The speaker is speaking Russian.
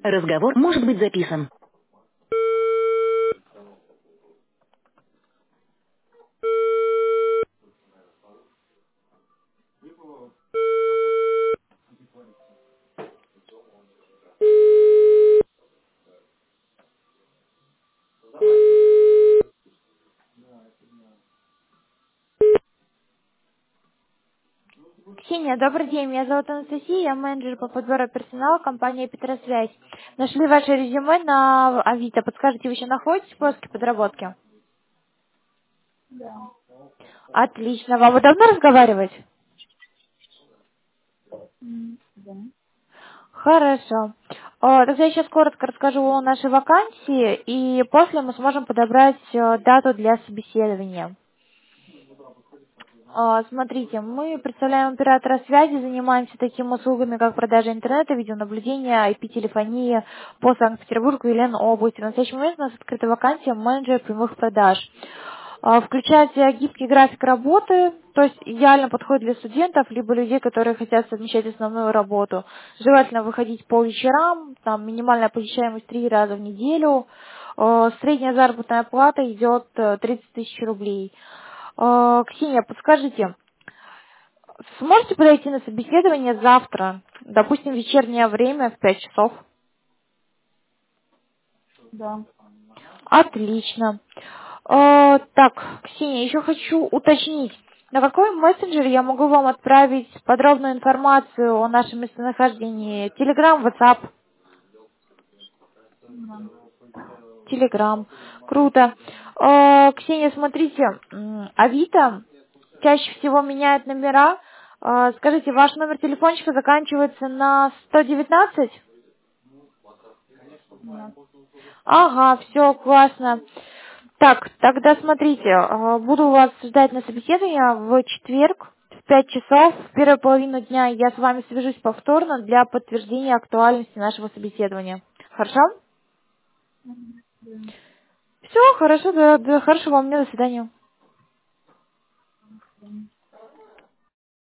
Разговор может быть записан. Ксения, добрый день. Меня зовут Анастасия, я менеджер по подбору персонала компании «Петросвязь». Нашли ваше резюме на Авито. Подскажите, вы еще находитесь в поиске подработки? Да. Отлично. Вам удобно разговаривать? Да. Хорошо. Тогда я сейчас коротко расскажу о нашей вакансии, и после мы сможем подобрать дату для собеседования. Смотрите, мы представляем оператора связи, занимаемся такими услугами, как продажа интернета, видеонаблюдения, IP-телефония по Санкт-Петербургу и Ленобласти. В настоящий момент у нас открыта вакансия менеджера прямых продаж. Включает в себя гибкий график работы, то есть идеально подходит для студентов, либо людей, которые хотят совмещать основную работу. Желательно выходить по вечерам, там минимальная посещаемость 3 раза в неделю. Средняя заработная плата идет 30 тысяч рублей. Ксения, подскажите, сможете подойти на собеседование завтра, допустим, вечернее время в 5 часов? Да. Отлично. Так, Ксения, еще хочу уточнить, на какой мессенджер я могу вам отправить подробную информацию о нашем местонахождении? Телеграм, WhatsApp? Да. Телеграм. Круто. Ксения, смотрите, Авито чаще всего меняет номера. Скажите, ваш номер телефончика заканчивается на 119? Нет. Ага, все, классно. Так, тогда смотрите, буду вас ждать на собеседование в четверг в 5 часов. В первую половину дня я с вами свяжусь повторно для подтверждения актуальности нашего собеседования. Хорошо? Да. Все, хорошо, хорошего вам дня, до свидания.